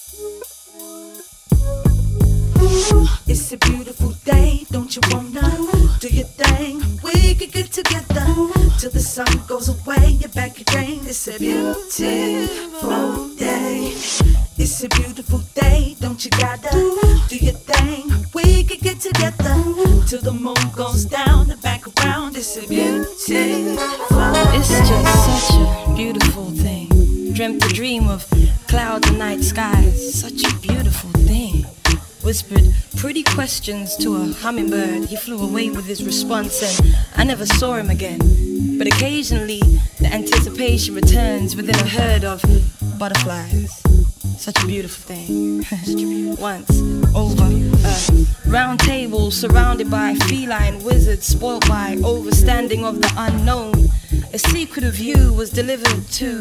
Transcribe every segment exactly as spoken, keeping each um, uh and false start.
It's a beautiful day, don't you wanna do your thing? We could get together till the sun goes away. You're back again. It's a beautiful day. It's a beautiful day, don't you gotta do your thing? We could get together till the moon goes down and back around. It's a beautiful day. It's just such a beautiful thing. Dreamt a dream of clouds and night skies. Such a beautiful thing. Whispered pretty questions to a hummingbird. He flew away with his response and I never saw him again. But occasionally the anticipation returns within a herd of butterflies. Such a beautiful thing. Once over a round table surrounded by feline wizards, spoiled by overstanding of the unknown, a secret of you was delivered to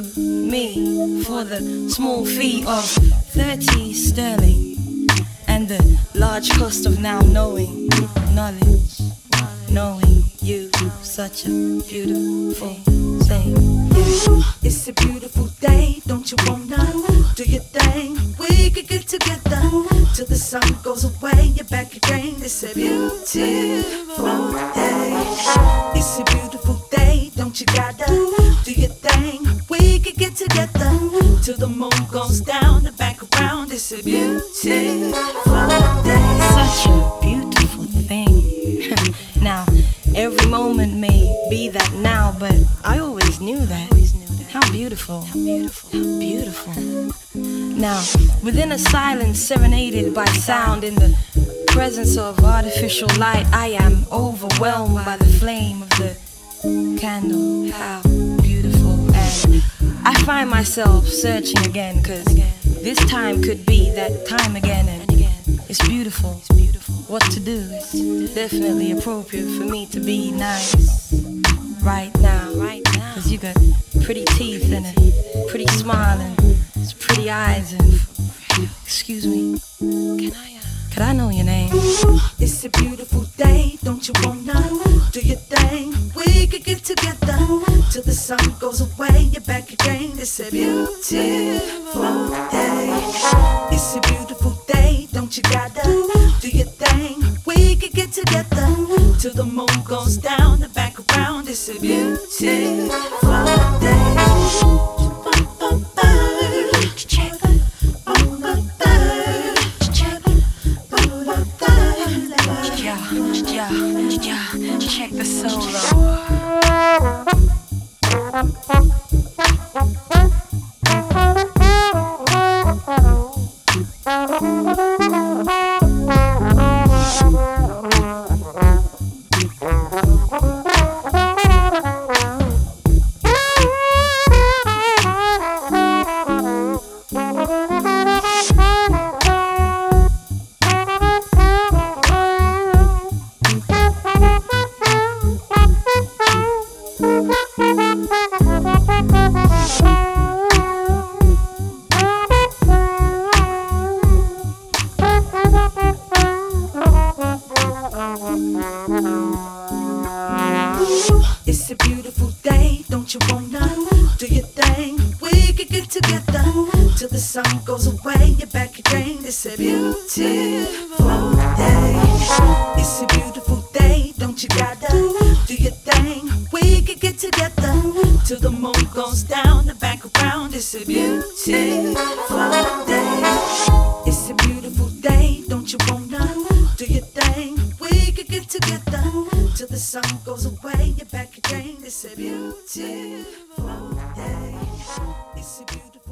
me for the small fee of thirty sterling. And the large cost of now knowing knowledge, knowing you, such a beautiful thing. Yeah. It's a beautiful day, don't you wanna do your thing? We could get together till the sun goes away. You're back again. It's a beautiful day. It's a beautiful day, don't you gotta do your thing? We could get together till the moon goes down and back around. It's a beautiful day. Such a beautiful thing. Now, every moment may be that now, but I always knew that. How beautiful, how beautiful, how beautiful. Now, within a silence serenaded by sound, in the presence of artificial light, I am overwhelmed by the flame of the candle. How beautiful. And I find myself searching again, cause this time could be that time again, and it's beautiful. What to do is definitely appropriate for me to be nice right now, cause you got pretty teeth and a pretty smile and pretty eyes and excuse me, can I, uh, could I know your name? It's a beautiful day, don't you wanna do your thing? We could get together till the sun goes away. You're back again. It's a beautiful day. It's a beautiful day, don't you gotta do your thing? We could get together till the moon goes down and back around. It's a beautiful day. Yeah, yeah, yeah, check the solo. It's a beautiful day, don't you wanna do your thing? We could get together till the sun goes away. You're back again. It's a beautiful day. It's a beautiful day, don't you gotta do your thing? We could get together till the moon goes down and back around. It's a beautiful day. It's a beautiful day, don't you wanna do your thing? We could get together till the sun goes away. You're back again. It's a beautiful day. It's a beautiful